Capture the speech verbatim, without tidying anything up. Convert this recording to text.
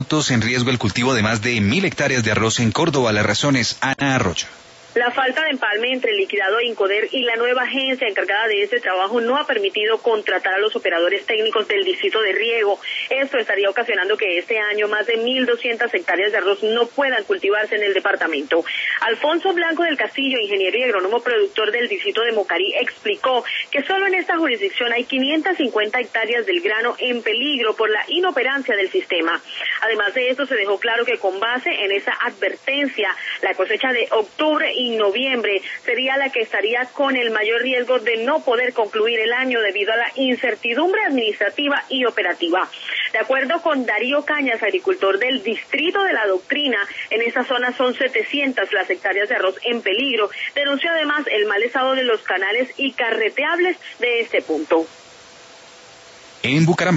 productos en riesgo el cultivo de más de mil hectáreas de arroz en Córdoba. Las razones, Ana Arroyo. La falta de empalme entre el liquidado Incoder y la nueva agencia encargada de este trabajo no ha permitido contratar a los operadores técnicos del distrito de riego. Esto estaría ocasionando que este año más de mil doscientas hectáreas de arroz no puedan cultivarse en el departamento. Alfonso Blanco del Castillo, ingeniero y agrónomo productor del distrito de Mocarí, explicó que solo en esta jurisdicción hay quinientas cincuenta hectáreas del grano en peligro por la inoperancia del sistema. Además de esto, se dejó claro que con base en esa advertencia, la cosecha de octubre y noviembre sería la que estaría con el mayor riesgo de no poder concluir el año debido a la incertidumbre administrativa y operativa. De acuerdo con Darío Cañas, agricultor del distrito de La Doctrina, en esta zona son setecientas las hectáreas de arroz en peligro. Denunció además el mal estado de los canales y carreteables de este punto. En Bucaramanga.